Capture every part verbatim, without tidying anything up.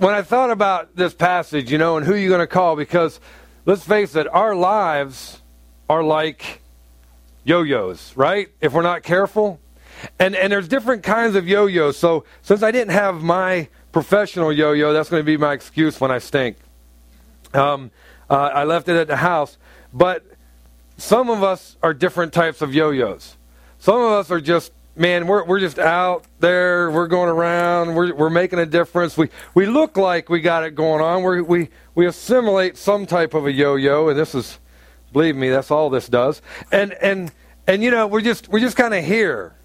when I thought about this passage, you know, and who you're going to call, because let's face it, our lives are like yo-yos, right? If we're not careful. And and there's different kinds of yo-yos. So since I didn't have my professional yo-yo, that's going to be my excuse when I stink. Um, uh, I left it at the house. But some of us are different types of yo-yos. Some of us are just, man, we're we're just out there. We're going around. We're we're making a difference. We we look like we got it going on. We we we assimilate some type of a yo-yo, and this is, believe me, that's all this does. And and and you know, we're just we're just kind of here.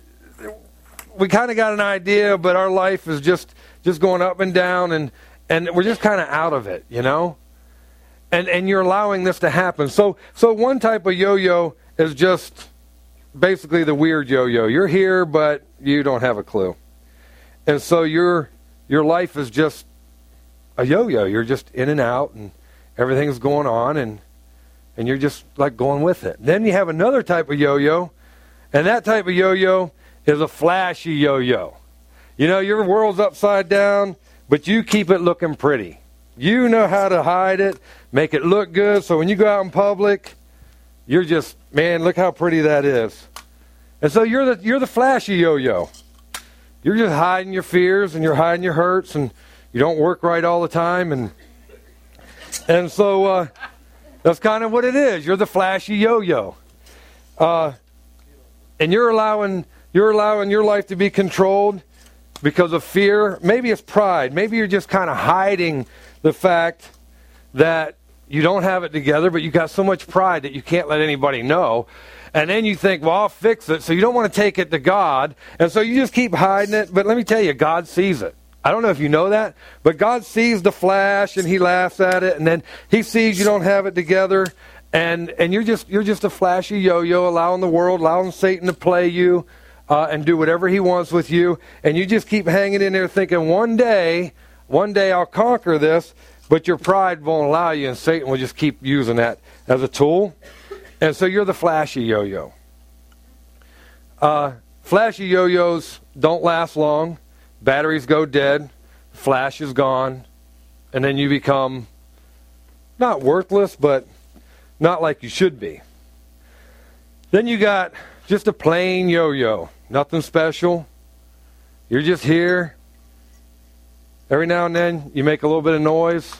We kind of got an idea, but our life is just, just going up and down, and, and we're just kind of out of it, you know? And and you're allowing this to happen. So so one type of yo-yo is just basically the weird yo-yo. You're here, but you don't have a clue. And so your your life is just a yo-yo. You're just in and out, and everything's going on, and and you're just like going with it. Then you have another type of yo-yo, and that type of yo-yo is a flashy yo-yo. You know, your world's upside down, but you keep it looking pretty. You know how to hide it, make it look good, so when you go out in public, you're just, man, look how pretty that is. And so you're the you're the flashy yo-yo. You're just hiding your fears, and you're hiding your hurts, and you don't work right all the time, and and so uh, that's kind of what it is. You're the flashy yo-yo, uh, and you're allowing. You're allowing your life to be controlled because of fear. Maybe it's pride. Maybe you're just kind of hiding the fact that you don't have it together, but you got so much pride that you can't let anybody know. And then you think, well, I'll fix it. So you don't want to take it to God. And so you just keep hiding it. But let me tell you, God sees it. I don't know if you know that, but God sees the flash, and he laughs at it. And then he sees you don't have it together. And and you're just you're just a flashy yo-yo, allowing the world, allowing Satan to play you. Uh, and do whatever he wants with you, and you just keep hanging in there thinking, one day, one day I'll conquer this, but your pride won't allow you, and Satan will just keep using that as a tool. And so you're the flashy yo-yo. Uh, flashy yo-yos don't last long. Batteries go dead. Flash is gone. And then you become not worthless, but not like you should be. Then you got just a plain yo-yo. Nothing special. You're just here. Every now and then you make a little bit of noise.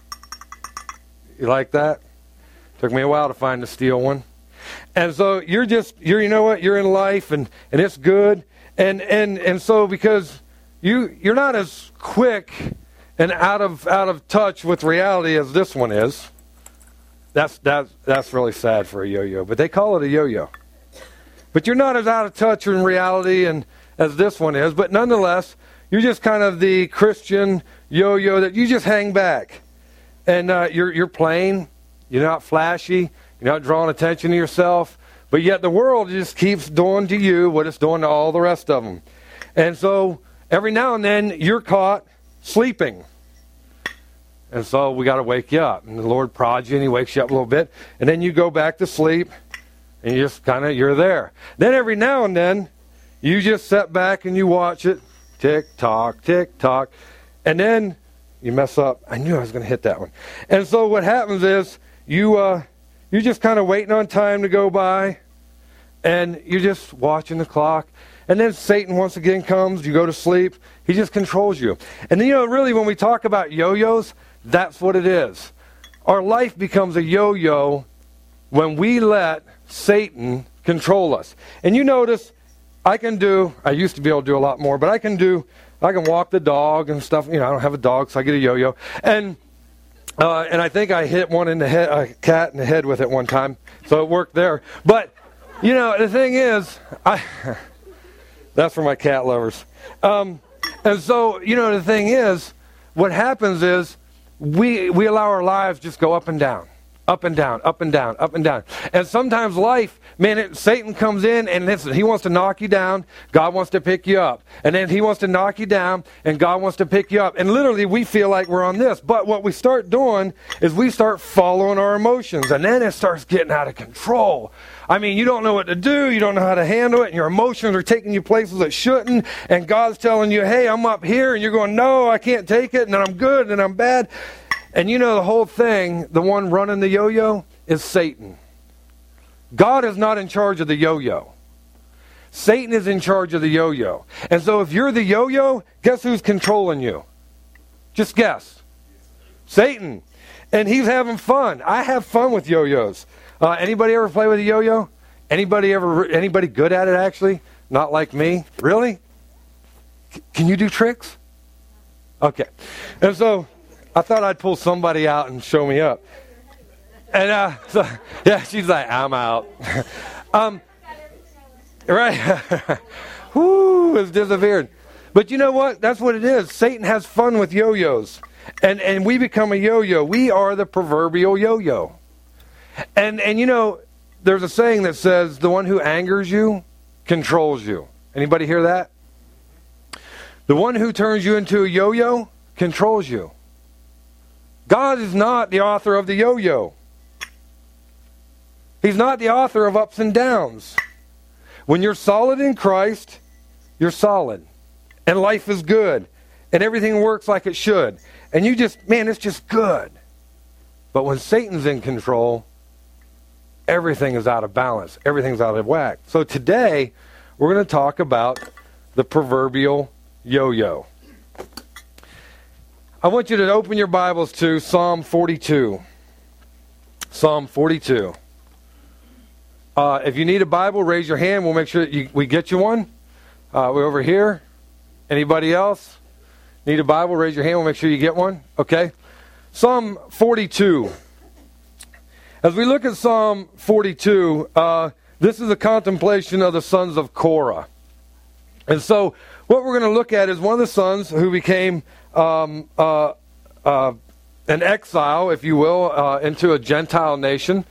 You like that? Took me a while to find the steel one. And so you're just, you're, you know what? You're in life, and, and it's good. And, and, and so because you, you're not as quick and out of, out of touch with reality as this one is. That's, that's, that's really sad for a yo-yo. But they call it a yo-yo. But you're not as out of touch in reality and as this one is. But nonetheless, you're just kind of the Christian yo-yo that you just hang back. And uh, you're you're plain. You're not flashy. You're not drawing attention to yourself. But yet the world just keeps doing to you what it's doing to all the rest of them. And so every now and then you're caught sleeping. And so we got to wake you up. And the Lord prods you, and he wakes you up a little bit. And then you go back to sleep. And you just kind of, you're there. Then every now and then, you just sit back and you watch it. Tick, tock, tick, tock. And then you mess up. I knew I was going to hit that one. And so what happens is, you, uh, you're just kind of waiting on time to go by. And you're just watching the clock. And then Satan once again comes. You go to sleep. He just controls you. And then, you know, really, when we talk about yo-yos, that's what it is. Our life becomes a yo-yo when we let Satan control us. And you notice, I can do, I used to be able to do a lot more, but I can do, I can walk the dog and stuff. You know, I don't have a dog, so I get a yo-yo. And uh, and I think I hit one in the head, a cat in the head with it one time, so it worked there. But, you know, the thing is, I that's for my cat lovers. Um, and so, you know, the thing is, what happens is, we we allow our lives just go up and down. Up and down, up and down, up and down. And sometimes life, man, it, Satan comes in and listen, he wants to knock you down. God wants to pick you up. And then he wants to knock you down and God wants to pick you up. And literally we feel like we're on this. But what we start doing is we start following our emotions. And then it starts getting out of control. I mean, you don't know what to do. You don't know how to handle it. And your emotions are taking you places that shouldn't. And God's telling you, hey, I'm up here. And you're going, no, I can't take it. And then I'm good and I'm bad. And you know the whole thing, the one running the yo-yo, is Satan. God is not in charge of the yo-yo. Satan is in charge of the yo-yo. And so if you're the yo-yo, guess who's controlling you? Just guess. Satan. And he's having fun. I have fun with yo-yos. Uh, anybody ever play with a yo-yo? Anybody ever? Anybody good at it, actually? Not like me? Really? C- can you do tricks? Okay. And so I thought I'd pull somebody out and show me up. And uh, so, yeah, she's like, I'm out. um, right. Whoo, it's disappeared. But you know what? That's what it is. Satan has fun with yo-yos. And and we become a yo-yo. We are the proverbial yo-yo. And and you know, there's a saying that says, the one who angers you controls you. Anybody hear that? The one who turns you into a yo-yo controls you. God is not the author of the yo-yo. He's not the author of ups and downs. When you're solid in Christ, you're solid. And life is good. And everything works like it should. And you just, man, it's just good. But when Satan's in control, everything is out of balance. Everything's out of whack. So today, we're going to talk about the proverbial yo-yo. I want you to open your Bibles to Psalm forty-two. Psalm forty-two. Uh, if you need a Bible, raise your hand. We'll make sure that you, we get you one. Uh, we're over here. Anybody else need a Bible? Raise your hand. We'll make sure you get one. Okay. Psalm forty-two. As we look at Psalm forty-two, uh, this is a contemplation of the sons of Korah. And so what we're going to look at is one of the sons who became um, uh, uh, an exile, if you will, uh, into a Gentile nation.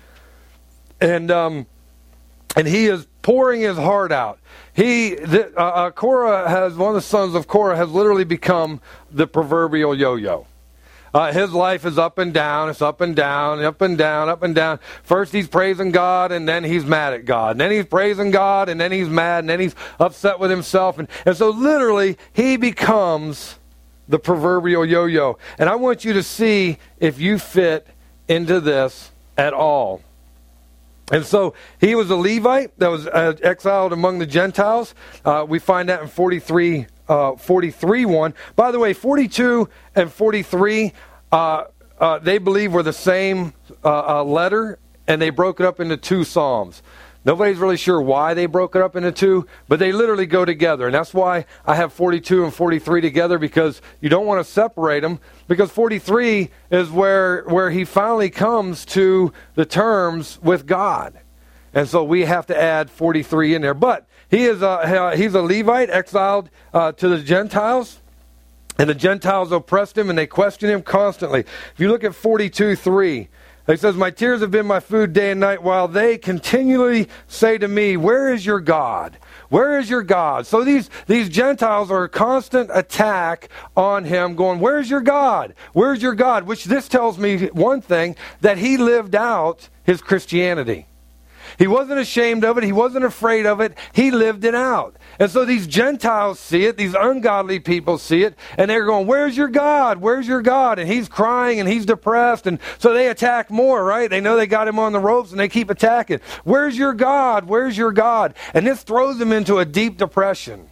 And um, and he is pouring his heart out. He, the, uh, uh, Korah has, one of the sons of Korah has literally become the proverbial yo-yo. Uh, his life is up and down, it's up and down, up and down, up and down. First he's praising God, and then he's mad at God. And then he's praising God, and then he's mad, and then he's upset with himself. And, and so literally, he becomes the proverbial yo-yo. And I want you to see if you fit into this at all. And so he was a Levite that was uh, exiled among the Gentiles. Uh, we find that in forty-three, uh, forty-three one. By the way, forty-two and forty-three, uh, uh, they believe were the same uh, uh, letter, and they broke it up into two psalms. Nobody's really sure why they broke it up into two, but they literally go together. And that's why I have forty-two and forty-three together, because you don't want to separate them. Because forty-three is where, where he finally comes to the terms with God. And so we have to add forty-three in there. But he is a, he's a Levite exiled uh, to the Gentiles. And the Gentiles oppressed him and they questioned him constantly. If you look at forty-two three, he says, my tears have been my food day and night, while they continually say to me, where is your God? Where is your God? So these, these Gentiles are a constant attack on him, going, where's your God? Where's your God? Which this tells me one thing, that he lived out his Christianity. He wasn't ashamed of it. He wasn't afraid of it. He lived it out. And so these Gentiles see it. These ungodly people see it. And they're going, where's your God? Where's your God? And he's crying and he's depressed. And so they attack more, right? They know they got him on the ropes and they keep attacking. Where's your God? Where's your God? And this throws him into a deep depression.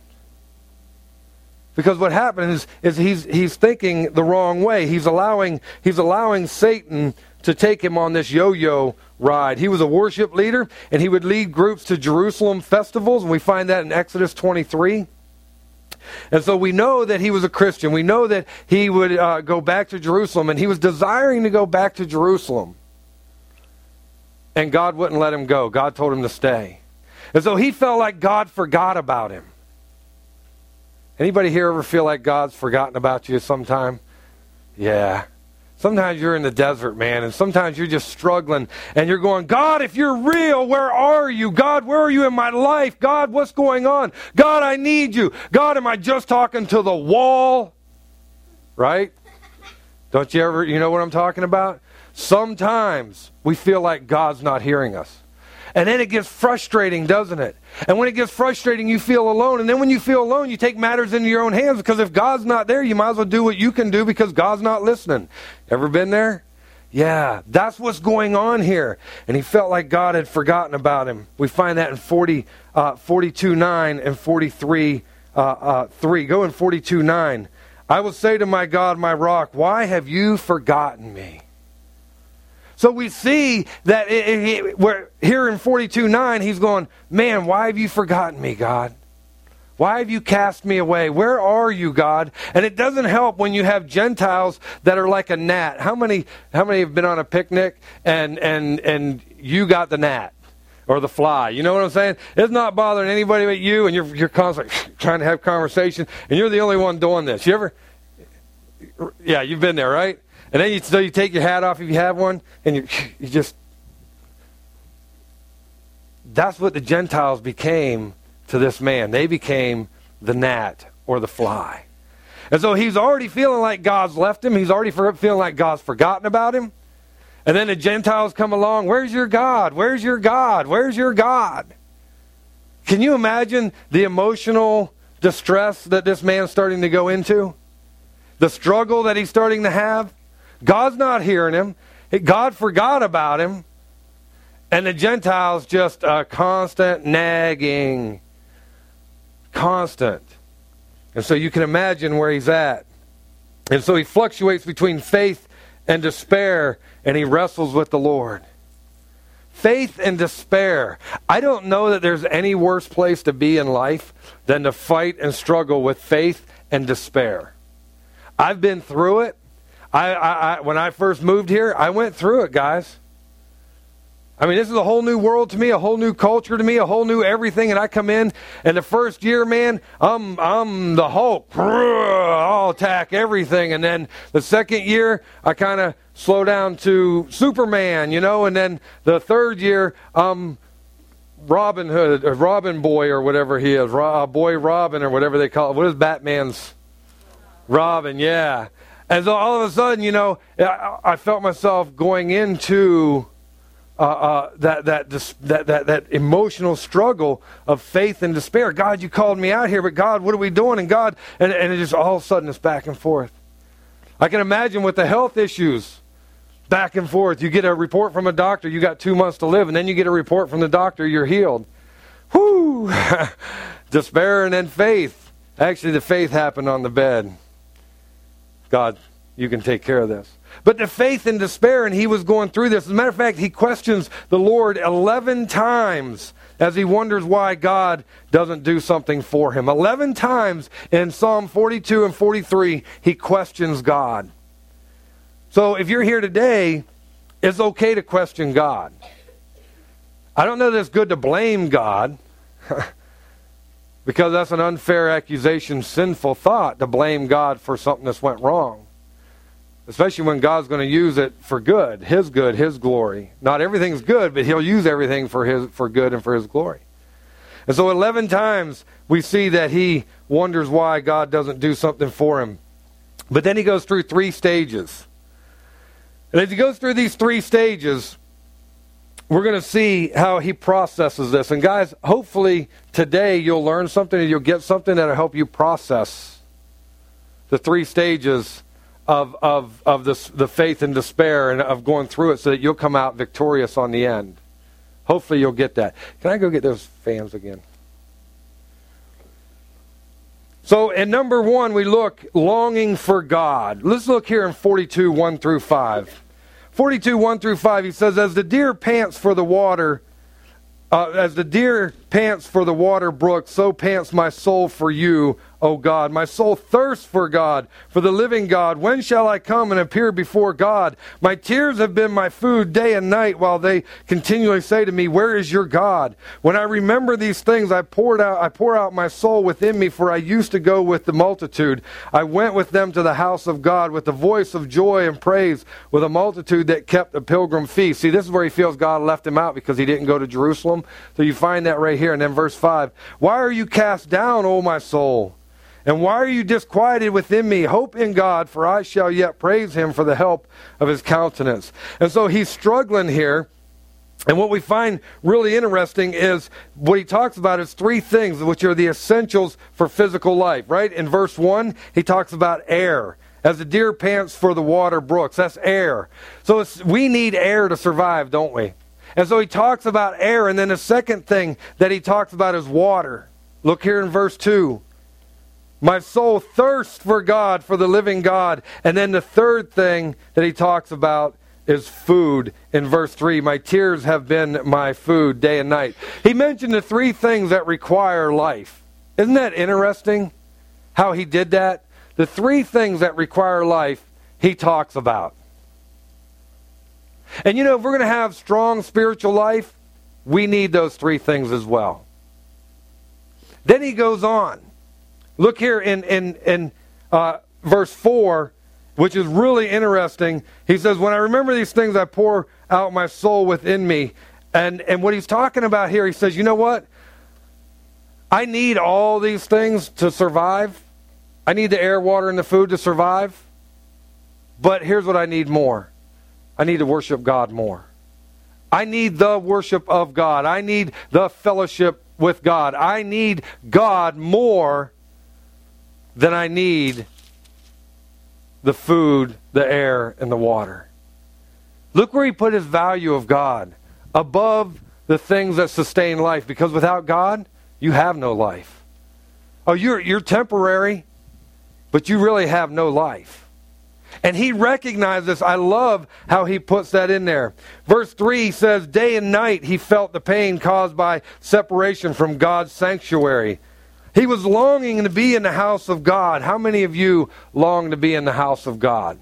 Because what happens is, is he's, he's thinking the wrong way. He's allowing, he's allowing Satan to take him on this yo-yo ride. He was a worship leader, and he would lead groups to Jerusalem festivals, and we find that in Exodus twenty-three. And so we know that he was a Christian. We know that he would uh, go back to Jerusalem, and he was desiring to go back to Jerusalem. And God wouldn't let him go. God told him to stay. And so he felt like God forgot about him. Anybody here ever feel like God's forgotten about you sometime? Yeah. Sometimes you're in the desert, man, and sometimes you're just struggling, and you're going, God, if you're real, where are you? God, where are you in my life? God, what's going on? God, I need you. God, am I just talking to the wall? Right? Don't you ever, you know what I'm talking about? Sometimes we feel like God's not hearing us. And then it gets frustrating, doesn't it? And when it gets frustrating, you feel alone. And then when you feel alone, you take matters into your own hands, because if God's not there, you might as well do what you can do because God's not listening. Ever been there? Yeah, that's what's going on here. And he felt like God had forgotten about him. We find that in forty, uh, forty-two nine and forty-three uh, uh, three. Go in forty-two nine. I will say to my God, my rock, why have you forgotten me? So we see that it, it, it, we're, here in forty-two nine, he's going, man, why have you forgotten me, God? Why have you cast me away? Where are you, God? And it doesn't help when you have Gentiles that are like a gnat. How many how many have been on a picnic and and and you got the gnat or the fly? You know what I'm saying? It's not bothering anybody but you, and you're you're constantly trying to have conversation, and you're the only one doing this. You ever? Yeah, you've been there, right? And then you, so you take your hat off if you have one, and you, you just... That's what the Gentiles became to this man. They became the gnat or the fly. And so he's already feeling like God's left him. He's already for, feeling like God's forgotten about him. And then the Gentiles come along. Where's your God? Where's your God? Where's your God? Can you imagine the emotional distress that this man's starting to go into? The struggle that he's starting to have? God's not hearing him. God forgot about him. And the Gentiles just a constant nagging. Constant. And so you can imagine where he's at. And so he fluctuates between faith and despair, and he wrestles with the Lord. Faith and despair. I don't know that there's any worse place to be in life than to fight and struggle with faith and despair. I've been through it. I, I, I, when I first moved here, I went through it, guys. I mean, this is a whole new world to me, a whole new culture to me, a whole new everything. And I come in, and the first year, man, I'm I'm the Hulk. I'll attack everything. And then the second year, I kind of slow down to Superman, you know. And then the third year, um, Robin Hood, or Robin Boy, or whatever he is, Ro- Boy Robin, or whatever they call it. What is Batman's? Robin, yeah. And so all of a sudden, you know, I, I felt myself going into uh, uh, that, that, that that that emotional struggle of faith and despair. God, you called me out here, but God, what are we doing? And God, and, and it just all of a sudden it's back and forth. I can imagine with the health issues, back and forth. You get a report from a doctor, you got two months to live, and then you get a report from the doctor, you're healed. Whoo! Despair and then faith. Actually, the faith happened on the bed. God, you can take care of this. But the faith and despair, and he was going through this. As a matter of fact, he questions the Lord eleven times as he wonders why God doesn't do something for him. Eleven times in Psalm forty-two and forty-three, he questions God. So if you're here today, it's okay to question God. I don't know that it's good to blame God, because that's an unfair accusation, sinful thought, to blame God for something that's went wrong. Especially when God's going to use it for good, His good, His glory. Not everything's good, but He'll use everything for His for good and for His glory. And so eleven times we see that he wonders why God doesn't do something for him. But then he goes through three stages. And as he goes through these three stages, we're going to see how he processes this. And guys, hopefully today you'll learn something and you'll get something that'll help you process the three stages of of of this, the faith and despair, and of going through it, so that you'll come out victorious on the end. Hopefully you'll get that. Can I go get those fans again? So in number one, we look longing for God. Let's look here in forty-two, one through five. forty-two, one through five, he says, as the deer pants for the water, uh, as the deer pants for the water brook, so pants my soul for you, O God. My soul thirsts for God, for the living God. When shall I come and appear before God? My tears have been my food day and night, while they continually say to me, where is your God? When I remember these things, I poured out, I pour out my soul within me, for I used to go with the multitude. I went with them to the house of God with the voice of joy and praise, with a multitude that kept a pilgrim feast. See, this is where he feels God left him out because he didn't go to Jerusalem. So you find that right here. And then verse five, why are you cast down, O my soul? And why are you disquieted within me? Hope in God, for I shall yet praise him for the help of his countenance. And so he's struggling here. And what we find really interesting is what he talks about is three things, which are the essentials for physical life, right? In verse one, he talks about air. As the deer pants for the water brooks. That's air. So it's, we need air to survive, don't we? And so he talks about air. And then the second thing that he talks about is water. Look here in verse two. My soul thirsts for God, for the living God. And then the third thing that he talks about is food in verse three. My tears have been my food day and night. He mentioned the three things that require life. Isn't that interesting how he did that? The three things that require life, he talks about. And you know, if we're going to have strong spiritual life, we need those three things as well. Then he goes on. Look here in, in, in uh, verse four, which is really interesting. He says, when I remember these things, I pour out my soul within me. And, and what he's talking about here, he says, you know what? I need all these things to survive. I need the air, water, and the food to survive. But here's what I need more. I need to worship God more. I need the worship of God. I need the fellowship with God. I need God more than I need the food, the air, and the water. Look where he put his value of God above the things that sustain life. Because without God, you have no life. Oh, you're, you're temporary, but you really have no life. And he recognized this. I love how he puts that in there. Verse three says, day and night he felt the pain caused by separation from God's sanctuary. He was longing to be in the house of God. How many of you long to be in the house of God?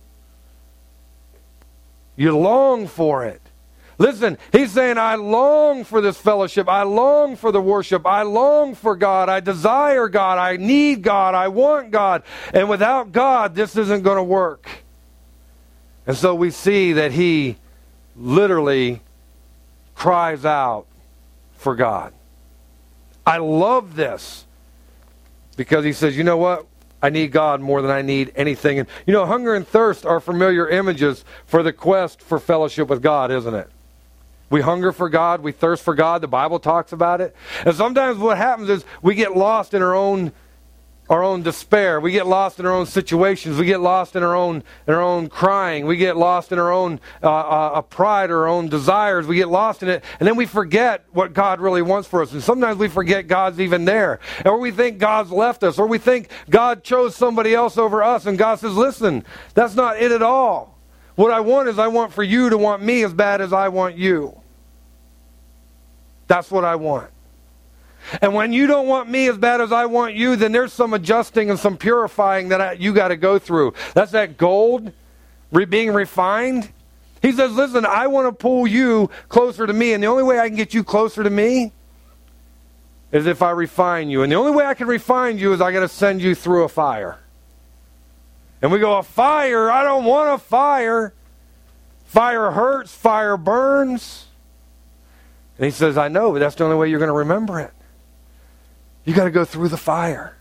You long for it. Listen, he's saying, I long for this fellowship. I long for the worship. I long for God. I desire God. I need God. I want God. And without God, this isn't going to work. And so we see that he literally cries out for God. I love this because he says, you know what? I need God more than I need anything. And you know, hunger and thirst are familiar images for the quest for fellowship with God, isn't it? We hunger for God. We thirst for God. The Bible talks about it. And sometimes what happens is we get lost in our own our own despair. We get lost in our own situations. We get lost in our own in our own crying. We get lost in our own uh, uh, pride or our own desires. We get lost in it. And then we forget what God really wants for us. And sometimes we forget God's even there. Or we think God's left us. Or we think God chose somebody else over us. And God says, listen, that's not it at all. What I want is I want for you to want me as bad as I want you. That's what I want. And when you don't want me as bad as I want you, then there's some adjusting and some purifying that I, you got to go through. That's that gold re- being refined. He says, listen, I want to pull you closer to me. And the only way I can get you closer to me is if I refine you. And the only way I can refine you is I got to send you through a fire. And we go, a fire? I don't want a fire. Fire hurts. Fire burns. And he says, I know, but that's the only way you're going to remember it. You got to go through the fire.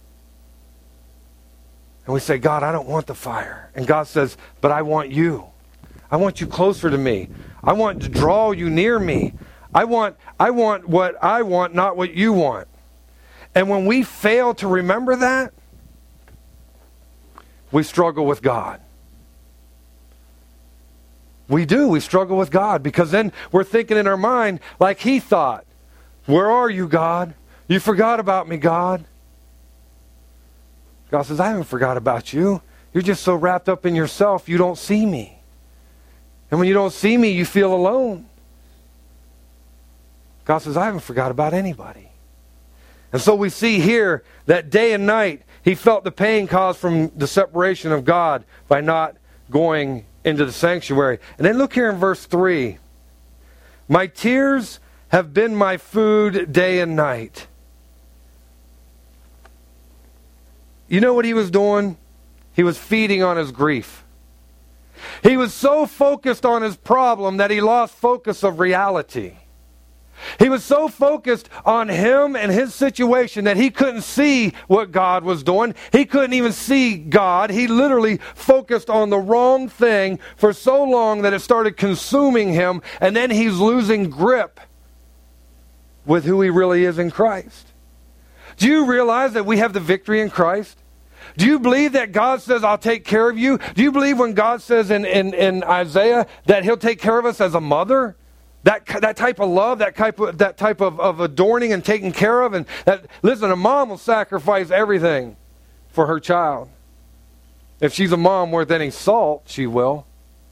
And we say, God, I don't want the fire. And God says, but I want you. I want you closer to me. I want to draw you near me. I want, I want what I want, not what you want. And when we fail to remember that, we struggle with God. We do. We struggle with God because then we're thinking in our mind like he thought. Where are you, God? You forgot about me, God. God says, I haven't forgot about you. You're just so wrapped up in yourself, you don't see me. And when you don't see me, you feel alone. God says, I haven't forgot about anybody. And so we see here that day and night, he felt the pain caused from the separation of God by not going into the sanctuary. And then look here in verse three. My tears have been my food day and night. You know what he was doing? He was feeding on his grief. He was so focused on his problem that he lost focus of reality. He was so focused on him and his situation that he couldn't see what God was doing. He couldn't even see God. He literally focused on the wrong thing for so long that it started consuming him, and then he's losing grip with who he really is in Christ. Do you realize that we have the victory in Christ? Do you believe that God says, I'll take care of you? Do you believe when God says in, in, in Isaiah that he'll take care of us as a mother? That, that type of love, that type of, that type of, of adorning and taking care of. And that, listen, a mom will sacrifice everything for her child. If she's a mom worth any salt, she will.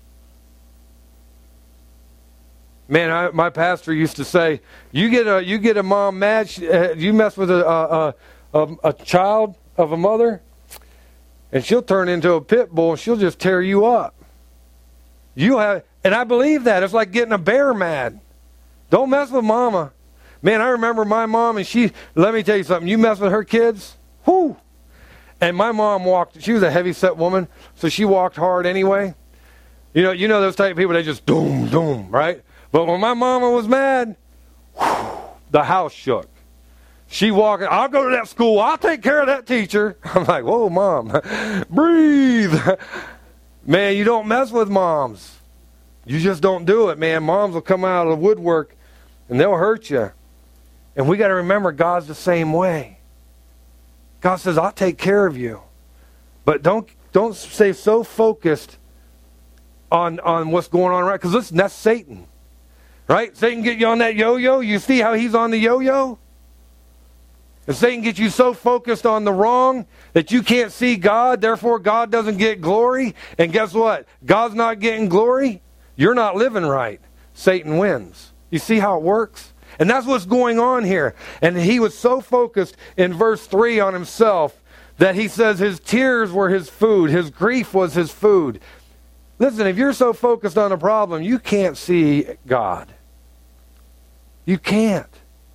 Man, I, my pastor used to say, you get a you get a mom mad, she, uh, you mess with a, a, a, a child of a mother, and she'll turn into a pit bull and she'll just tear you up. You have, and I believe that. It's like getting a bear mad. Don't mess with mama. Man, I remember my mom, and she, let me tell you something, you mess with her kids, whoo. And my mom walked, she was a heavy-set woman, so she walked hard anyway. You know, you know those type of people, they just doom, doom, right? But when my mama was mad, whew, the house shook. She walked, I'll go to that school, I'll take care of that teacher. I'm like, whoa, Mom, breathe. Man, you don't mess with moms. You just don't do it, man. Moms will come out of the woodwork and they'll hurt you. And we got to remember God's the same way. God says, I'll take care of you. But don't don't stay so focused on, on what's going on, right? Because listen, that's Satan. Right? Satan get you on that yo-yo. You see how he's on the yo-yo? And Satan gets you so focused on the wrong that you can't see God, therefore God doesn't get glory. And guess what? God's not getting glory. You're not living right. Satan wins. You see how it works? And that's what's going on here. And he was so focused in verse three on himself that he says his tears were his food. His grief was his food. Listen, if you're so focused on a problem, you can't see God. You can't.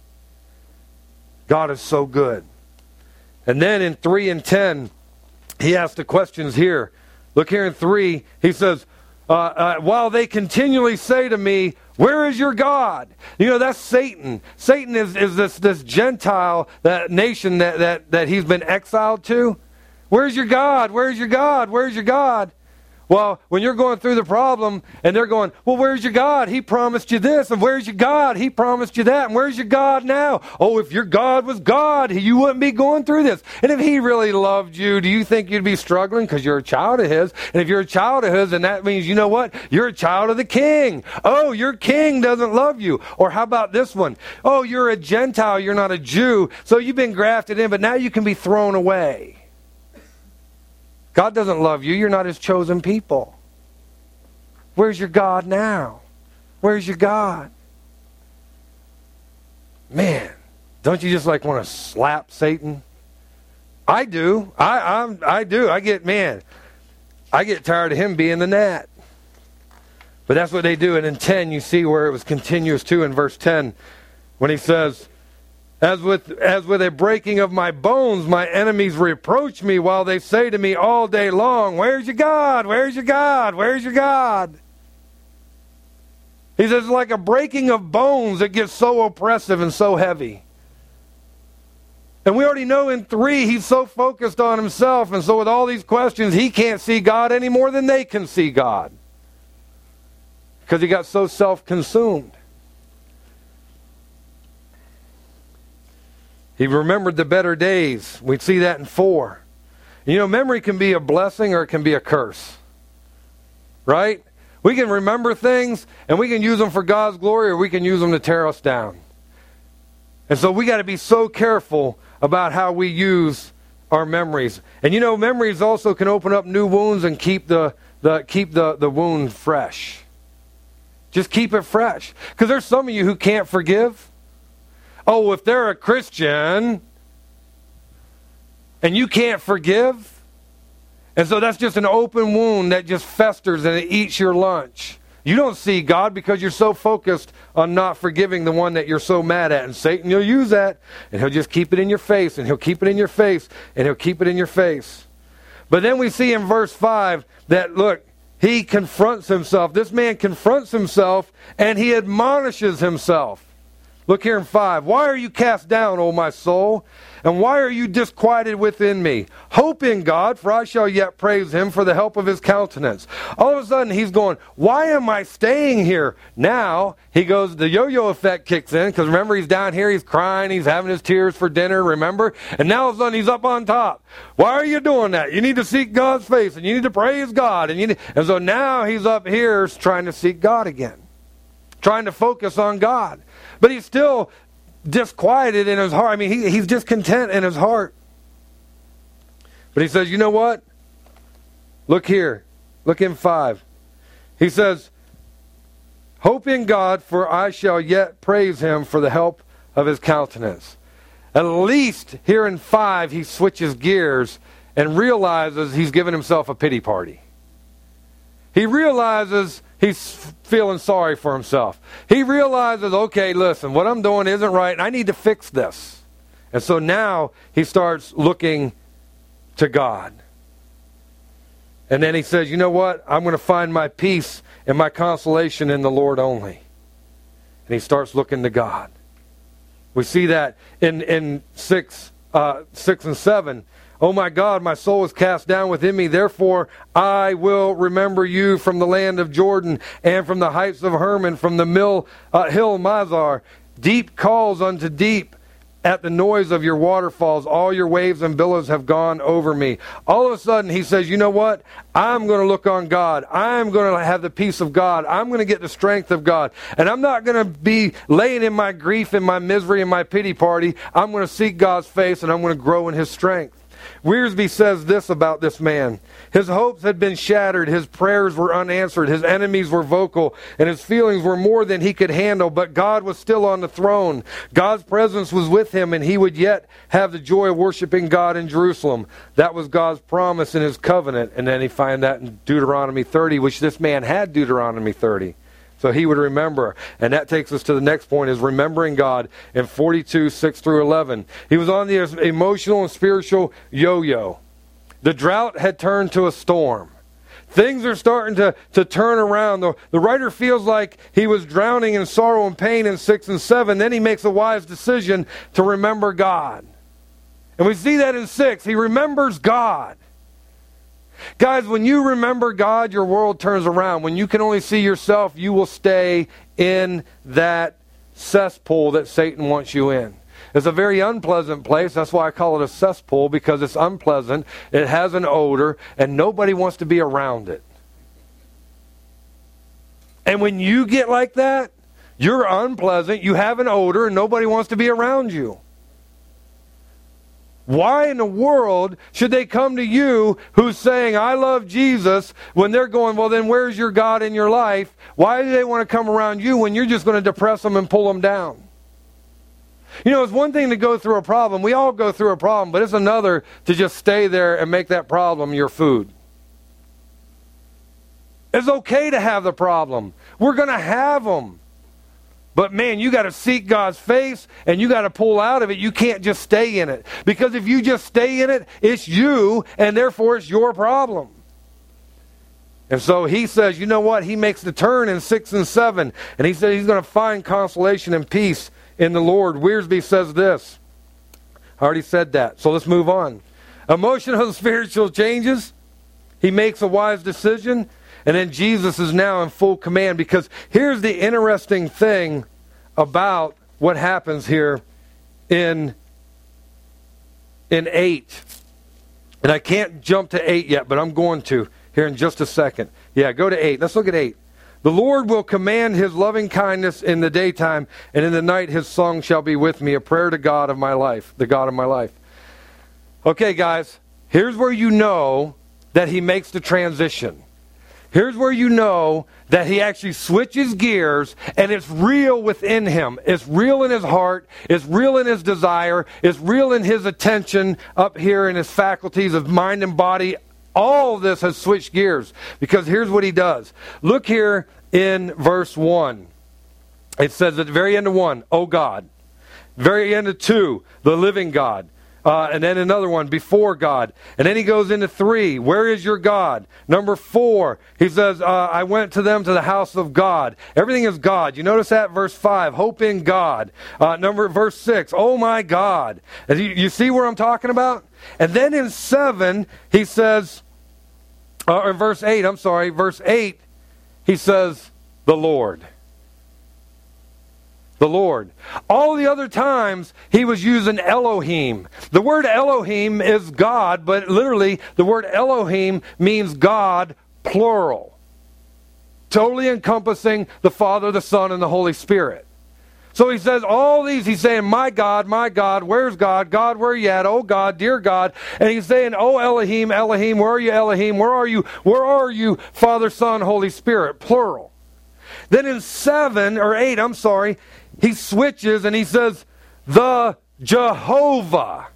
God is so good. And then in three and ten, he asks the questions here. Look here in three, he says, uh, uh, while they continually say to me, where is your God? You know, that's Satan. Satan is, is this, this Gentile that nation that, that, that he's been exiled to. Where's your God? Where's your God? Where's your God? Well, when you're going through the problem and they're going, well, where's your God? He promised you this. And where's your God? He promised you that. And where's your God now? Oh, if your God was God, you wouldn't be going through this. And if he really loved you, do you think you'd be struggling? Because you're a child of his. And if you're a child of his, then that means, you know what? You're a child of the king. Oh, your king doesn't love you. Or how about this one? Oh, you're a Gentile. You're not a Jew. So you've been grafted in, but now you can be thrown away. God doesn't love you. You're not his chosen people. Where's your God now? Where's your God? Man, don't you just like want to slap Satan? I do. I I'm, I do. I get, man, I get tired of him being the gnat. But that's what they do. And in ten, you see where it was continuous too in verse ten. When he says, As with, as with a breaking of my bones, my enemies reproach me while they say to me all day long, where's your God? Where's your God? Where's your God? He says, it's like a breaking of bones that gets so oppressive and so heavy. And we already know in three, he's so focused on himself. And so with all these questions, he can't see God any more than they can see God. Because he got so self-consumed. He remembered the better days. We see that in four. You know, memory can be a blessing or it can be a curse. Right? We can remember things and we can use them for God's glory or we can use them to tear us down. And so we got to be so careful about how we use our memories. And you know, memories also can open up new wounds and keep the, the, keep the, the wound fresh. Just keep it fresh. Because there's some of you who can't forgive. Oh, if they're a Christian and you can't forgive, and so that's just an open wound that just festers and it eats your lunch. You don't see God because you're so focused on not forgiving the one that you're so mad at. And Satan, you'll use that, and he'll just keep it in your face, and he'll keep it in your face, and he'll keep it in your face. But then we see in verse five that, look, he confronts himself. This man confronts himself, and he admonishes himself. Look here in five. Why are you cast down, O my soul? And why are you disquieted within me? Hope in God, for I shall yet praise him for the help of his countenance. All of a sudden, he's going, why am I staying here? Now, he goes, the yo-yo effect kicks in, because remember, he's down here, he's crying, he's having his tears for dinner, remember? And now all of a sudden, he's up on top. Why are you doing that? You need to seek God's face, and you need to praise God. And, you need... and so now he's up here trying to seek God again, trying to focus on God. But he's still disquieted in his heart. I mean, he, he's discontent in his heart. But he says, you know what? Look here. Look in five. He says, hope in God, for I shall yet praise him for the help of his countenance. At least here in five, he switches gears and realizes he's given himself a pity party. He realizes he's feeling sorry for himself. He realizes, okay, listen, what I'm doing isn't right, and I need to fix this. And so now he starts looking to God. And then he says, you know what? I'm going to find my peace and my consolation in the Lord only. And he starts looking to God. We see that in, in six, uh, six and seven. Oh my God, my soul is cast down within me. Therefore, I will remember you from the land of Jordan and from the heights of Hermon, from the mill, uh, hill Mizar. Deep calls unto deep at the noise of your waterfalls. All your waves and billows have gone over me. All of a sudden, he says, you know what? I'm going to look on God. I'm going to have the peace of God. I'm going to get the strength of God. And I'm not going to be laying in my grief and my misery and my pity party. I'm going to seek God's face, and I'm going to grow in his strength. Wiersbe says this about this man. His hopes had been shattered. His prayers were unanswered. His enemies were vocal. And his feelings were more than he could handle. But God was still on the throne. God's presence was with him, and he would yet have the joy of worshiping God in Jerusalem. That was God's promise in his covenant. And then he find that in Deuteronomy thirty, which this man had Deuteronomy thirty. So he would remember. And that takes us to the next point, is remembering God in forty-two, six through eleven. He was on the emotional and spiritual yo-yo. The drought had turned to a storm. Things are starting to, to turn around. The, the writer feels like he was drowning in sorrow and pain in six and seven. Then he makes a wise decision to remember God. And we see that in six. He remembers God. Guys, when you remember God, your world turns around. When you can only see yourself, you will stay in that cesspool that Satan wants you in. It's a very unpleasant place. That's why I call it a cesspool, because it's unpleasant. It has an odor, and nobody wants to be around it. And when you get like that, you're unpleasant, you have an odor, and nobody wants to be around you. Why in the world should they come to you who's saying, I love Jesus, when they're going, well, then where's your God in your life? Why do they want to come around you when you're just going to depress them and pull them down? You know, it's one thing to go through a problem. We all go through a problem, but it's another to just stay there and make that problem your food. It's okay to have the problem. We're going to have them. But man, you got to seek God's face, and you got to pull out of it. You can't just stay in it. Because if you just stay in it, it's you, and therefore it's your problem. And so he says, you know what? He makes the turn in six and seven. And he said he's going to find consolation and peace in the Lord. Wiersbe says this. I already said that. So let's move on. Emotional and spiritual changes. He makes a wise decision. And then Jesus is now in full command, because here's the interesting thing about what happens here in, in eight. And I can't jump to eight yet, but I'm going to here in just a second. Yeah, go to eight. Let's look at eight. The Lord will command his loving kindness in the daytime, and in the night his song shall be with me, a prayer to God of my life, the God of my life. Okay, guys, here's where you know that he makes the transition. Here's where you know that he actually switches gears and it's real within him. It's real in his heart. It's real in his desire. It's real in his attention up here in his faculties of mind and body. All of this has switched gears because here's what he does. Look here in verse one. It says at the very end of one, "O God." Very end of two, "the living God." Uh, and then another one, "before God." And then he goes into three, "Where is your God?" Number four, he says, uh, "I went to them to the house of God." Everything is God. You notice that? Verse five, "Hope in God." Uh, number Verse six, "Oh my God." And you, you see where I'm talking about? And then in seven, he says, uh, or verse eight, I'm sorry, verse eight, he says, "the Lord." The Lord. All the other times, he was using Elohim. The word Elohim is God, but literally, the word Elohim means God, plural. Totally encompassing the Father, the Son, and the Holy Spirit. So he says all these, he's saying, "My God, my God, where's God? God, where are you at? Oh God, dear God." And he's saying, "Oh Elohim, Elohim, where are you, Elohim? Where are you? Where are you, Father, Son, Holy Spirit?" Plural. Then in seven, or eight, I'm sorry, he switches and he says, "the Jehovah."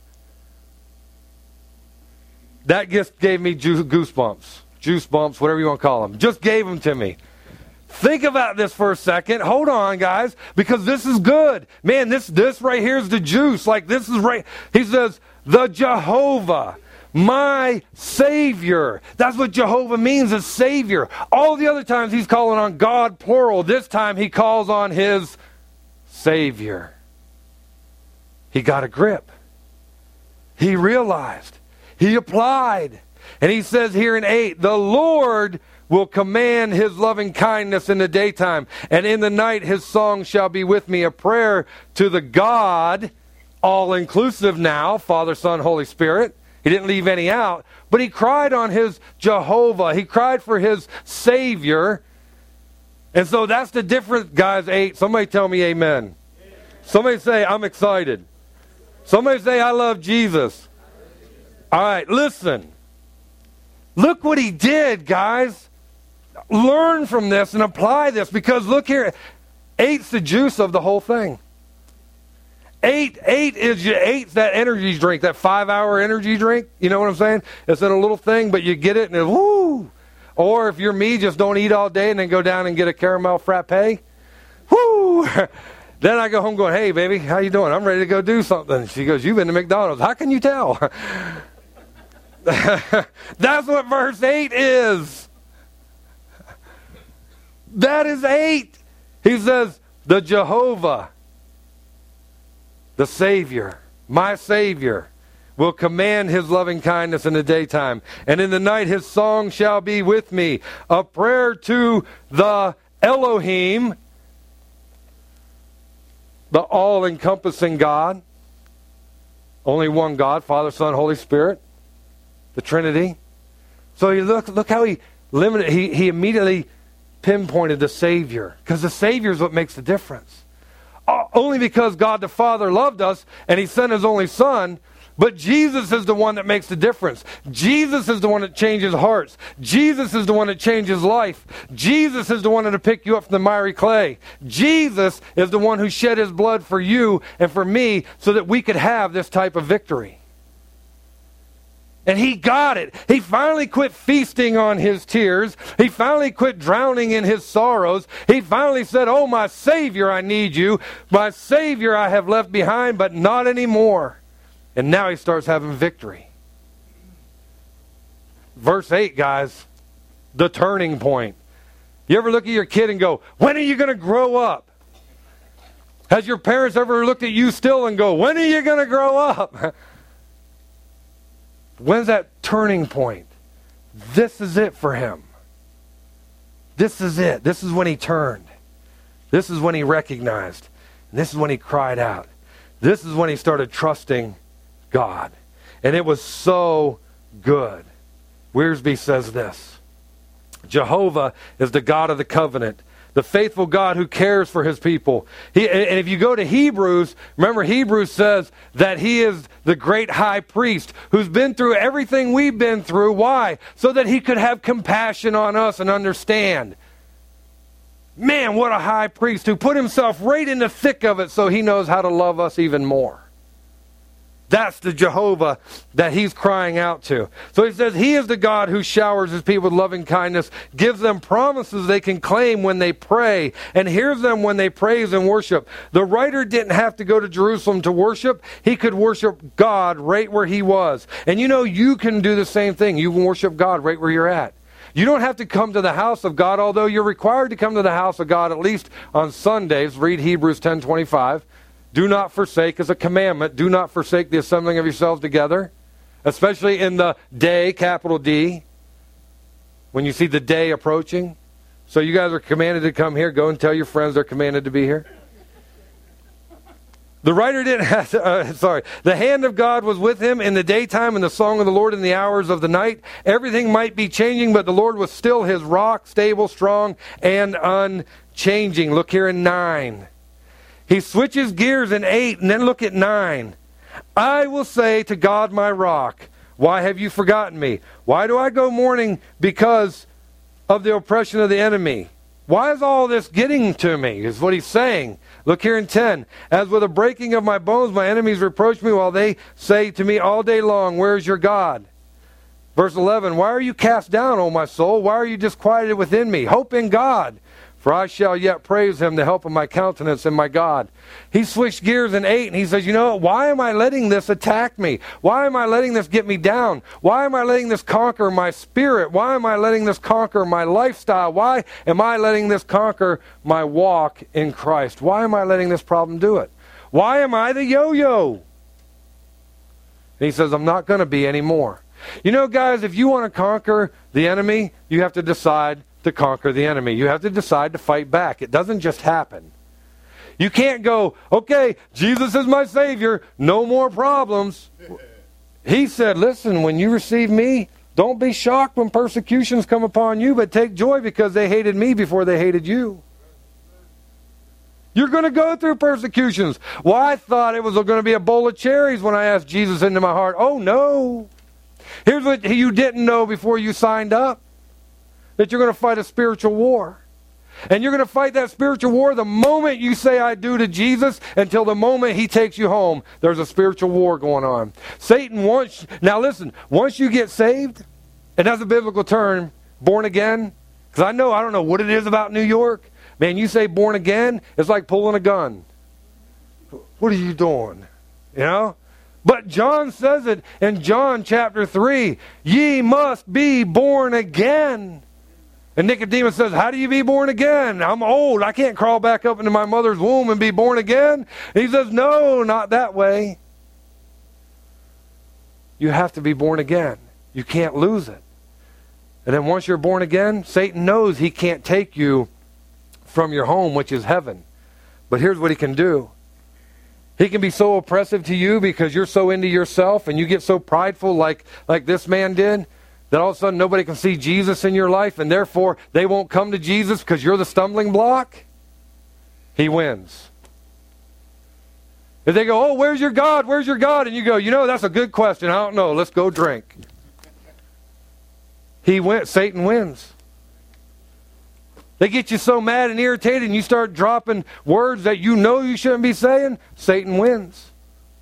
That just gave me ju- goosebumps. Juice bumps, whatever you want to call them. Just gave them to me. Think about this for a second. Hold on, guys, because this is good. Man, this, this right here is the juice. Like this is right. He says, "the Jehovah, my Savior." That's what Jehovah means, is Savior. All the other times he's calling on God, plural. This time he calls on his Savior. He got a grip. He realized. He applied. And he says here in eight, "The Lord will command his loving kindness in the daytime, and in the night his song shall be with me." A prayer to the God, all-inclusive now, Father, Son, Holy Spirit. He didn't leave any out. But he cried on his Jehovah. He cried for his Savior. And so that's the difference, guys. Eight. Somebody tell me amen. Somebody say, "I'm excited." Somebody say, "I love Jesus." All right, listen. Look what he did, guys. Learn from this and apply this, because look here. Eight's the juice of the whole thing. Eight, eight is your eight's that energy drink, that five-hour energy drink. You know what I'm saying? It's in a little thing, but you get it and it, woo. Or if you're me, just don't eat all day and then go down and get a caramel frappe. Woo. Then I go home going, "Hey, baby, how you doing? I'm ready to go do something." She goes, "You've been to McDonald's. How can you tell?" That's what verse eight is. That is eight. He says, "the Jehovah, the Savior, my Savior, will command his loving kindness in the daytime, and in the night his song shall be with me." A prayer to the Elohim, the all-encompassing God. Only one God, Father, Son, Holy Spirit. The Trinity. So he look look how he limited, he, he immediately pinpointed the Savior, because the Savior is what makes the difference. Uh, only because God the Father loved us and he sent his only Son, but Jesus is the one that makes the difference. Jesus is the one that changes hearts. Jesus is the one that changes life. Jesus is the one that'll pick you up from the miry clay. Jesus is the one who shed his blood for you and for me so that we could have this type of victory. And he got it. He finally quit feasting on his tears. He finally quit drowning in his sorrows. He finally said, "Oh, my Savior, I need you. My Savior I have left behind, but not anymore." And now he starts having victory. Verse eight, guys, the turning point. You ever look at your kid and go, "When are you going to grow up?" Has your parents ever looked at you still and go, "When are you going to grow up?" When's that turning point? This is it for him. This is it. This is when he turned. This is when he recognized. And this is when he cried out. This is when he started trusting God. And it was so good. Wiersbe says this: Jehovah is the God of the covenant, the faithful God who cares for his people. He, and if you go to Hebrews, remember Hebrews says that he is the great high priest who's been through everything we've been through. Why? So that he could have compassion on us and understand. Man, what a high priest who put himself right in the thick of it so he knows how to love us even more. That's the Jehovah that he's crying out to. So he says he is the God who showers his people with loving kindness, gives them promises they can claim when they pray, and hears them when they praise and worship. The writer didn't have to go to Jerusalem to worship. He could worship God right where he was. And you know, you can do the same thing. You can worship God right where you're at. You don't have to come to the house of God, although you're required to come to the house of God at least on Sundays. Read Hebrews ten twenty-five. Do not forsake as a commandment. Do not forsake the assembling of yourselves together, especially in the day, capital D, when you see the day approaching. So you guys are commanded to come here. Go and tell your friends they're commanded to be here. The writer didn't have to, uh, sorry. The hand of God was with him in the daytime and the song of the Lord in the hours of the night. Everything might be changing, but the Lord was still his rock, stable, strong, and unchanging. Look here in nine. He switches gears in eight, and then look at nine. I will say to God my rock, why have you forgotten me? Why do I go mourning because of the oppression of the enemy? Why is all this getting to me, is what he's saying. Look here in ten. As with a breaking of my bones, my enemies reproach me while they say to me all day long, where is your God? Verse eleven, why are you cast down, O my soul? Why are you disquieted within me? Hope in God. For I shall yet praise him, the help of my countenance and my God. He switched gears in eight, and he says, you know, why am I letting this attack me? Why am I letting this get me down? Why am I letting this conquer my spirit? Why am I letting this conquer my lifestyle? Why am I letting this conquer my walk in Christ? Why am I letting this problem do it? Why am I the yo-yo? And he says, I'm not going to be anymore. You know, guys, if you want to conquer the enemy, you have to decide to conquer the enemy. You have to decide to fight back. It doesn't just happen. You can't go, okay, Jesus is my Savior, no more problems. He said, listen, when you receive me, don't be shocked when persecutions come upon you, but take joy because they hated me before they hated you. You're going to go through persecutions. Well, I thought it was going to be a bowl of cherries when I asked Jesus into my heart. Oh, no. Here's what you didn't know before you signed up. That you're going to fight a spiritual war. And you're going to fight that spiritual war the moment you say I do to Jesus until the moment he takes you home. There's a spiritual war going on. Satan wants, now listen, once you get saved, and that's a biblical term, born again, because I know, I don't know what it is about New York. Man, you say born again, it's like pulling a gun. What are you doing? You know? But John says it in John chapter three, ye must be born again. And Nicodemus says, how do you be born again? I'm old. I can't crawl back up into my mother's womb and be born again. And he says, no, not that way. You have to be born again. You can't lose it. And then once you're born again, Satan knows he can't take you from your home, which is heaven. But here's what he can do. He can be so oppressive to you because you're so into yourself and you get so prideful like, like this man did, that all of a sudden nobody can see Jesus in your life, and therefore they won't come to Jesus because you're the stumbling block. He wins. If they go, oh, where's your God? Where's your God? And you go, you know, that's a good question. I don't know. Let's go drink. He wins. Satan wins. They get you so mad and irritated and you start dropping words that you know you shouldn't be saying. Satan wins.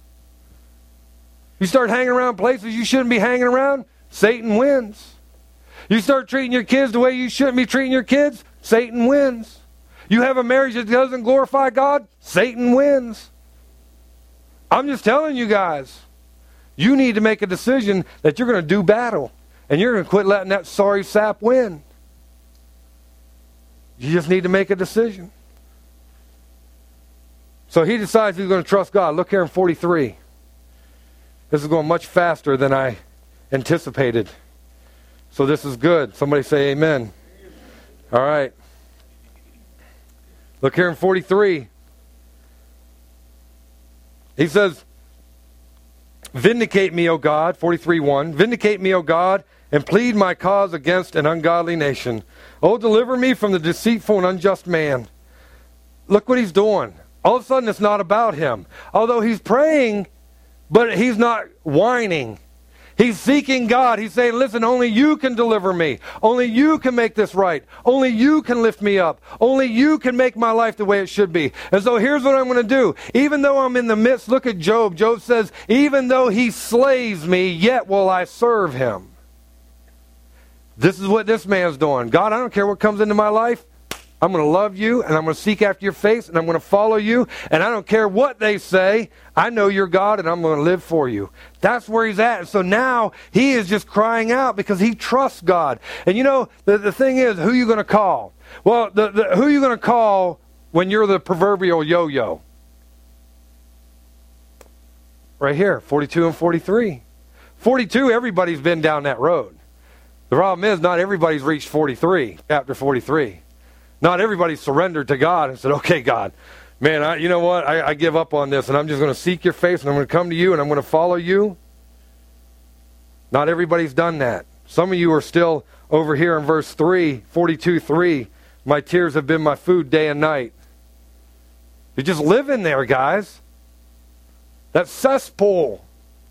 You start hanging around places you shouldn't be hanging around. Satan wins. You start treating your kids the way you shouldn't be treating your kids. Satan wins. You have a marriage that doesn't glorify God. Satan wins. I'm just telling you guys, you need to make a decision that you're going to do battle. And you're going to quit letting that sorry sap win. You just need to make a decision. So he decides he's going to trust God. Look here in forty-three. This is going much faster than I anticipated. So this is good. Somebody say amen. All right. Look here in forty-three. He says, vindicate me, O God, forty-three one. Vindicate me, O God, and plead my cause against an ungodly nation. Oh, deliver me from the deceitful and unjust man. Look what he's doing. All of a sudden, it's not about him. Although he's praying, but he's not whining. He's seeking God. He's saying, listen, only you can deliver me. Only you can make this right. Only you can lift me up. Only you can make my life the way it should be. And so here's what I'm going to do. Even though I'm in the midst, look at Job. Job says, even though he slays me, yet will I serve him. This is what this man's doing. God, I don't care what comes into my life. I'm going to love you, and I'm going to seek after your face, and I'm going to follow you, and I don't care what they say. I know you're God, and I'm going to live for you. That's where he's at. And so now he is just crying out because he trusts God. And you know, the, the thing is, who are you going to call? Well, the, the, who are you going to call when you're the proverbial yo-yo? Right here, forty-two and forty-three. forty-two, everybody's been down that road. The problem is, not everybody's reached forty-three, chapter forty-three. Not everybody surrendered to God and said, okay, God, man, I, you know what? I, I give up on this, and I'm just going to seek your face, and I'm going to come to you, and I'm going to follow you. Not everybody's done that. Some of you are still over here in verse three, forty-two three. My tears have been my food day and night. You're just living there, guys. That cesspool.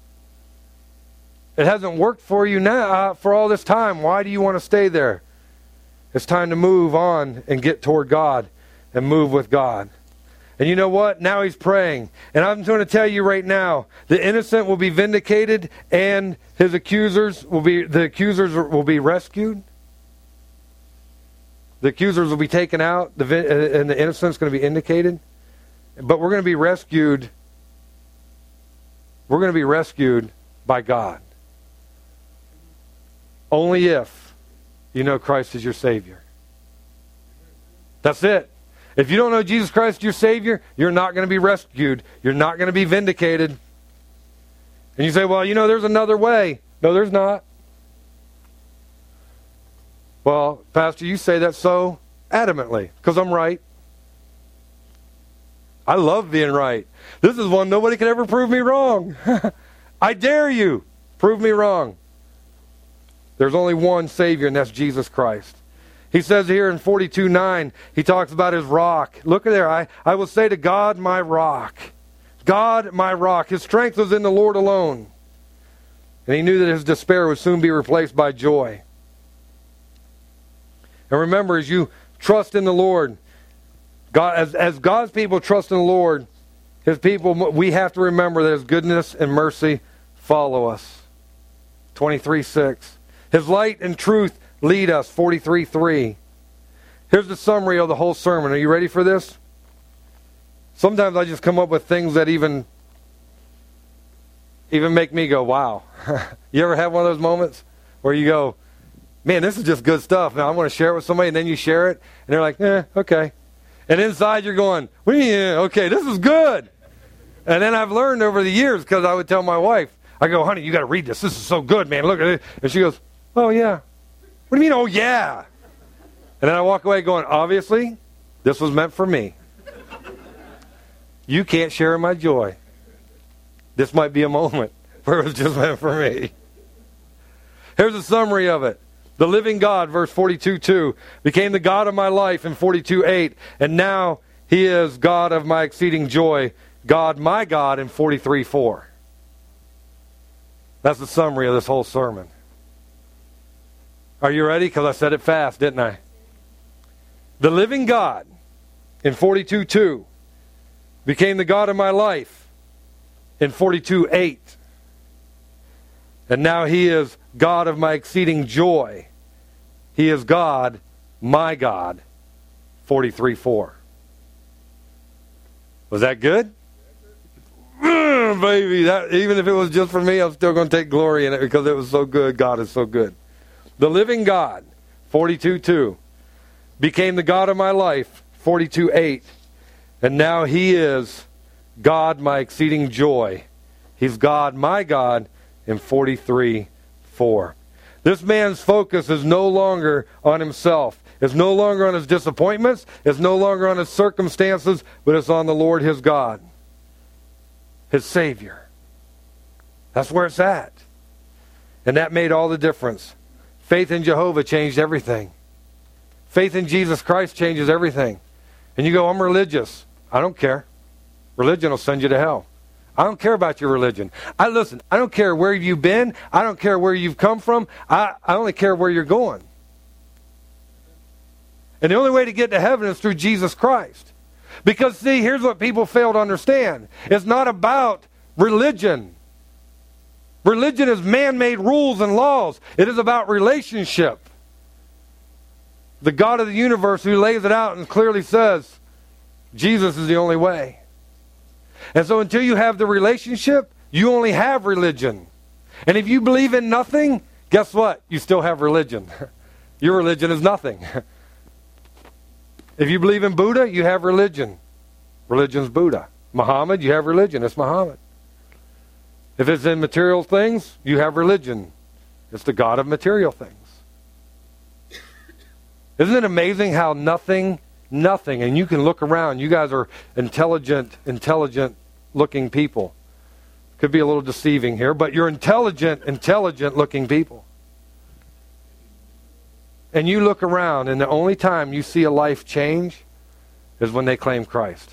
It hasn't worked for you now uh, for all this time. Why do you want to stay there? It's time to move on and get toward God and move with God. And you know what? Now he's praying. And I'm going to tell you right now, the innocent will be vindicated and his accusers will be, the accusers will be rescued. The accusers will be taken out, the, and the innocent's going to be indicated. But we're going to be rescued. We're going to be rescued by God. Only if you know Christ is your Savior. That's it. If you don't know Jesus Christ your Savior, you're not going to be rescued. You're not going to be vindicated. And you say, well, you know, there's another way. No, there's not. Well, Pastor, you say that so adamantly because I'm right. I love being right. This is one nobody can ever prove me wrong. I dare you. Prove me wrong. There's only one Savior, and that's Jesus Christ. He says here in forty-two nine, he talks about his rock. Look at there. I, I will say to God, my rock. God, my rock. His strength was in the Lord alone. And he knew that his despair would soon be replaced by joy. And remember, as you trust in the Lord, God, as, as God's people trust in the Lord, his people, we have to remember that his goodness and mercy follow us. twenty-three six. His light and truth lead us, forty-three three. Here's the summary of the whole sermon. Are you ready for this? Sometimes I just come up with things that even, even make me go, wow. You ever have one of those moments where you go, man, this is just good stuff. Now I want to share it with somebody, and then you share it, and they're like, eh, okay. And inside you're going, what do you mean, okay, this is good. And then I've learned over the years, because I would tell my wife, I go, honey, you got to read this. This is so good, man. Look at it. And she goes, oh, yeah. What do you mean, oh, yeah? And then I walk away going, obviously, this was meant for me. You can't share in my joy. This might be a moment where it was just meant for me. Here's a summary of it. The living God, verse forty-two two, became the God of my life in forty-two eight, and now he is God of my exceeding joy, God, my God, in forty-three four. That's the summary of this whole sermon. Are you ready? Because I said it fast, didn't I? The living God in forty-two two became the God of my life in forty-two eight. And now he is God of my exceeding joy. He is God, my God, forty-three four. Was that good? Mm, baby, that, even if it was just for me, I'm still going to take glory in it because it was so good. God is so good. The living God, forty-two two, became the God of my life, forty-two eight. And now he is God, my exceeding joy. He's God, my God, in forty-three four. This man's focus is no longer on himself. It's no longer on his disappointments. It's no longer on his circumstances, but it's on the Lord his God, his Savior. That's where it's at. And that made all the difference. Faith in Jehovah changed everything. Faith in Jesus Christ changes everything. And you go, I'm religious. I don't care. Religion will send you to hell. I don't care about your religion. I listen, I don't care where you've been. I don't care where you've come from. I, I only care where you're going. And the only way to get to heaven is through Jesus Christ. Because, see, here's what people fail to understand. It's not about religion. Religion is man-made rules and laws. It is about relationship. The God of the universe who lays it out and clearly says, Jesus is the only way. And so until you have the relationship, you only have religion. And if you believe in nothing, guess what? You still have religion. Your religion is nothing. If you believe in Buddha, you have religion. Religion's Buddha. Muhammad, you have religion. It's Muhammad. If it's in material things, you have religion. It's the God of material things. Isn't it amazing how nothing, nothing, and you can look around. You guys are intelligent, intelligent looking people. Could be a little deceiving here, but you're intelligent, intelligent looking people. And you look around, and the only time you see a life change is when they claim Christ.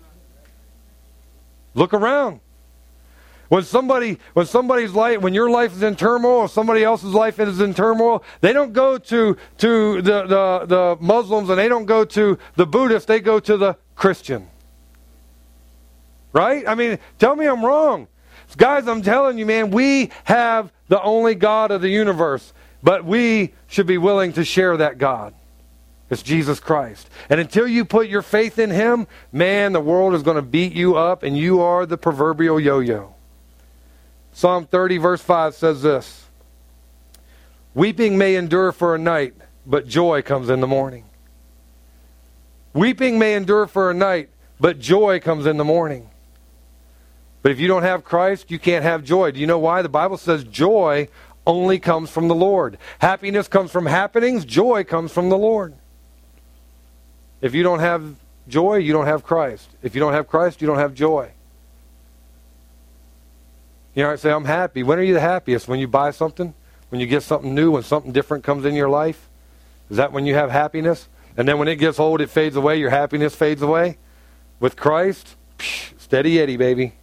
Look around. When somebody, when somebody's life, when your life is in turmoil, or somebody else's life is in turmoil, they don't go to to the, the, the Muslims and they don't go to the Buddhists, they go to the Christian. Right? I mean, tell me I'm wrong. Guys, I'm telling you, man, we have the only God of the universe. But we should be willing to share that God. It's Jesus Christ. And until you put your faith in Him, man, the world is going to beat you up and you are the proverbial yo-yo. Psalm thirty verse five says this. Weeping may endure for a night, but joy comes in the morning. Weeping may endure for a night, but joy comes in the morning. But if you don't have Christ, you can't have joy. Do you know why? The Bible says joy only comes from the Lord. Happiness comes from happenings. Joy comes from the Lord. If you don't have joy, you don't have Christ. If you don't have Christ, you don't have joy. You know, I say, I'm happy. When are you the happiest? When you buy something? When you get something new? When something different comes in your life? Is that when you have happiness? And then when it gets old, it fades away. Your happiness fades away. With Christ, psh, steady Eddie, baby.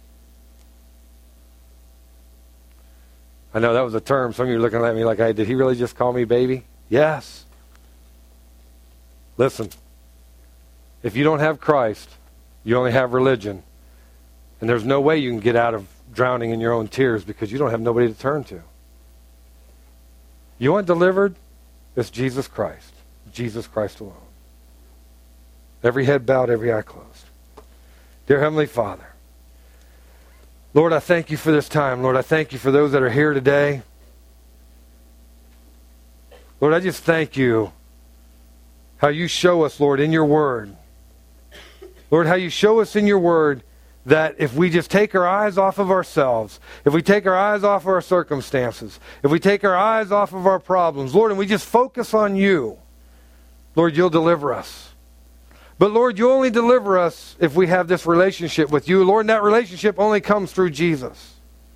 I know that was a term. Some of you are looking at me like, hey, did he really just call me baby? Yes. Listen. If you don't have Christ, you only have religion. And there's no way you can get out of drowning in your own tears because you don't have nobody to turn to. You want delivered? It's Jesus Christ. Jesus Christ alone. Every head bowed, every eye closed. Dear Heavenly Father, Lord, I thank you for this time. Lord, I thank you for those that are here today. Lord, I just thank you how you show us, Lord, in your word. Lord, how you show us in your word that if we just take our eyes off of ourselves, if we take our eyes off of our circumstances, if we take our eyes off of our problems, Lord, and we just focus on you, Lord, you'll deliver us. But Lord, you only deliver us if we have this relationship with you. Lord, and that relationship only comes through Jesus.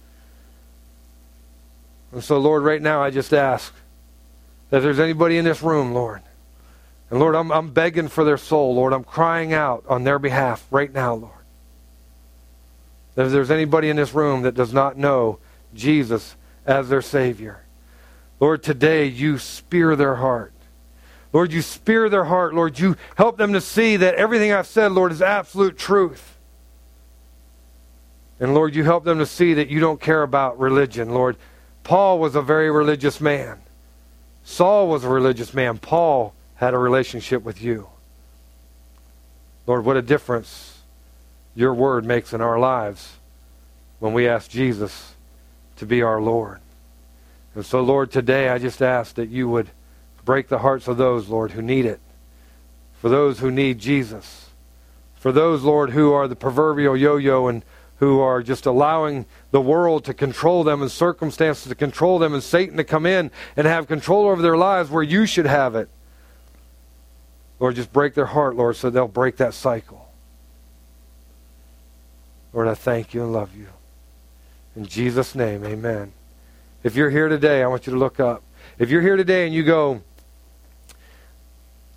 And so, Lord, right now I just ask that if there's anybody in this room, Lord, and Lord, I'm, I'm begging for their soul, Lord. I'm crying out on their behalf right now, Lord. That if there's anybody in this room that does not know Jesus as their Savior, Lord, today you spear their heart. Lord, you spear their heart. Lord, you help them to see that everything I've said, Lord, is absolute truth. And Lord, you help them to see that you don't care about religion. Lord, Paul was a very religious man. Saul was a religious man. Paul had a relationship with you. Lord, what a difference your word makes in our lives when we ask Jesus to be our Lord. And so, Lord, today I just ask that you would break the hearts of those, Lord, who need it. For those who need Jesus. For those, Lord, who are the proverbial yo-yo and who are just allowing the world to control them and circumstances to control them and Satan to come in and have control over their lives where you should have it. Lord, just break their heart, Lord, so they'll break that cycle. Lord, I thank you and love you. In Jesus' name, amen. If you're here today, I want you to look up. If you're here today and you go,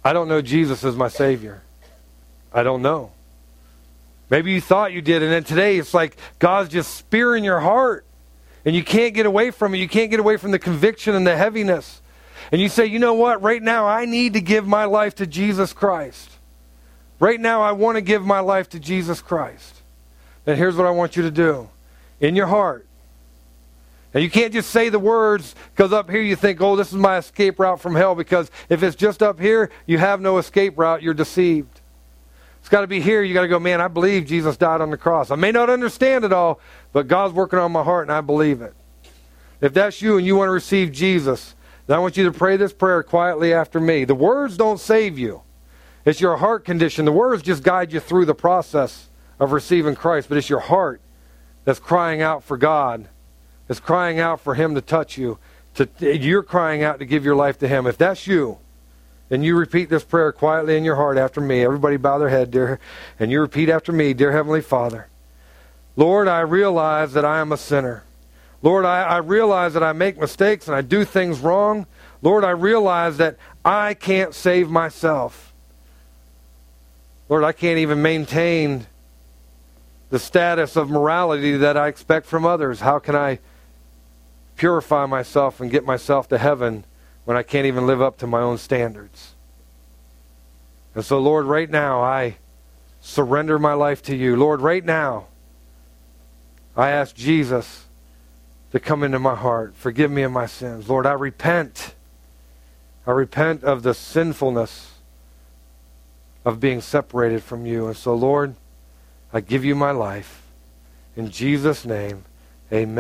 I don't know Jesus as my Savior. I don't know. Maybe you thought you did, and then today it's like God's just spearing your heart, and you can't get away from it. You can't get away from the conviction and the heaviness. And you say, you know what? Right now I need to give my life to Jesus Christ. Right now I want to give my life to Jesus Christ. Then here's what I want you to do. In your heart. And you can't just say the words because up here you think, oh, this is my escape route from hell. Because if it's just up here, you have no escape route. You're deceived. It's got to be here. You got to go, man, I believe Jesus died on the cross. I may not understand it all, but God's working on my heart and I believe it. If that's you and you want to receive Jesus, then I want you to pray this prayer quietly after me. The words don't save you. It's your heart condition. The words just guide you through the process of receiving Christ, but it's your heart that's crying out for God, that's crying out for Him to touch you. To, you're crying out to give your life to Him. If that's you, then you repeat this prayer quietly in your heart after me. Everybody bow their head, dear, and you repeat after me. Dear Heavenly Father, Lord, I realize that I am a sinner. Lord, I, I realize that I make mistakes and I do things wrong. Lord, I realize that I can't save myself. Lord, I can't even maintain the status of morality that I expect from others. How can I purify myself and get myself to heaven when I can't even live up to my own standards? And so, Lord, right now I surrender my life to you. Lord, right now I ask Jesus to come into my heart. Forgive me of my sins. Lord, I repent. I repent of the sinfulness of being separated from you. And so, Lord, I give you my life. In Jesus' name, amen.